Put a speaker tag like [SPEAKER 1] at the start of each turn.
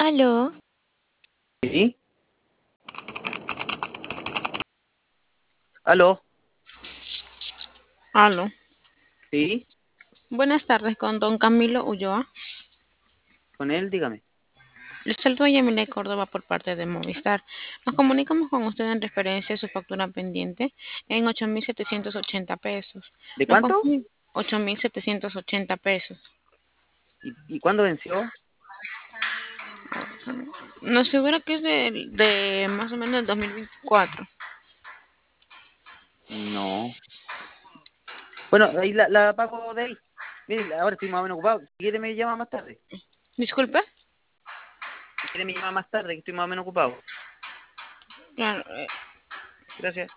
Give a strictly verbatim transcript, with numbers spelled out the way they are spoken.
[SPEAKER 1] Aló,
[SPEAKER 2] ¿Sí? ¿Aló?
[SPEAKER 1] aló.
[SPEAKER 2] ¿Sí?
[SPEAKER 1] Buenas tardes con don Camilo Ulloa.
[SPEAKER 2] ¿Con él? Dígame.
[SPEAKER 1] Le saludo Yamile Córdoba por parte de Movistar. Nos comunicamos con usted en referencia a su factura pendiente en ocho mil setecientos ochenta pesos.
[SPEAKER 2] ¿De
[SPEAKER 1] Nos
[SPEAKER 2] cuánto?
[SPEAKER 1] confirma ocho mil setecientos ochenta pesos.
[SPEAKER 2] ¿Y, y cuándo venció?
[SPEAKER 1] Nos asegura que es de, de más o menos el dos mil veinticuatro.
[SPEAKER 2] No. Bueno, ahí la, la pago de ahí. Mire, ahora estoy más o menos ocupado. Si quiere me llama más tarde.
[SPEAKER 1] Disculpe.
[SPEAKER 2] Si quiere me llama más tarde, que estoy más o menos ocupado.
[SPEAKER 1] Claro, eh,
[SPEAKER 2] Gracias.